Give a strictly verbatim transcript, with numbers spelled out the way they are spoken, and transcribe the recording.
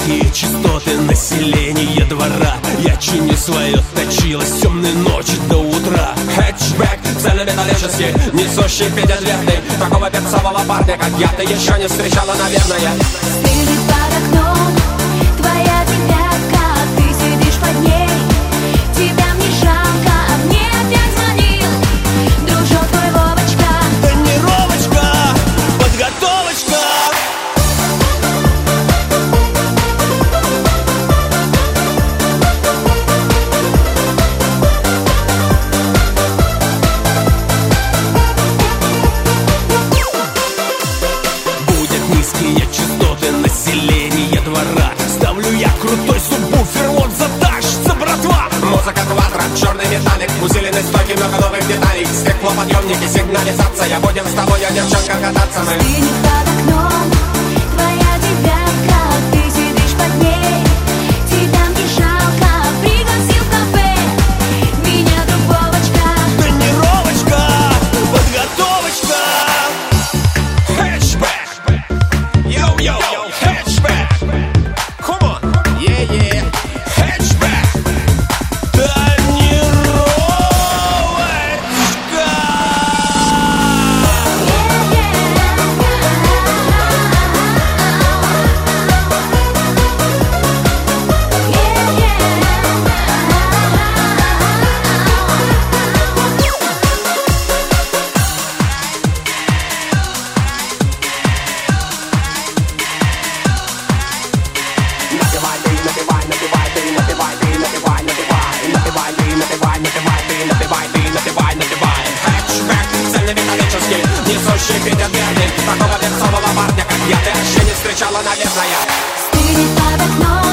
низкие частоты населения двора. Я чиню свое точило с темной ночи до утра. Хэтчбэк, цельнометаллический, несущий пятиответный. Такого перцового парня, как я, ты еще не встречала, наверное. Стынет под окном твоя девятка, ты сидишь под ней, тебя мне жалко, а мне опять звонил дружок твой Вовочка. Тонировочка, подготовочка. Будет низкие частоты населения двора. Ставлю я крутой субвуфер, вот затащится братва. Музыка квадро, черный металлик, усиленный стойки, много новых деталей. Стеклоподъемники, сигнализация, будем с тобой, я девчонка, кататься мы. Стынет под окном твоя девятка, ты сидишь под ней, тебя мне жалко, пригласил в кафе меня друг Вовочка. Тонировочка, подготовочка. Хэтчбэк, йоу-йоу, хэтчбэк. Come on, yeah-yeah. Хэтчбэк, тонировочка. Напевай ты, напевай, напевай ты, напевай ты, напевай, напевай, напевай ты, напевай, напевай ты, напевай ты, напевай, напевай. Хэтчбэк, цельнометаллический, несущий пятиответный. Такого перцового парня, как я, ты еще не встречала, наверное. Стынет под окном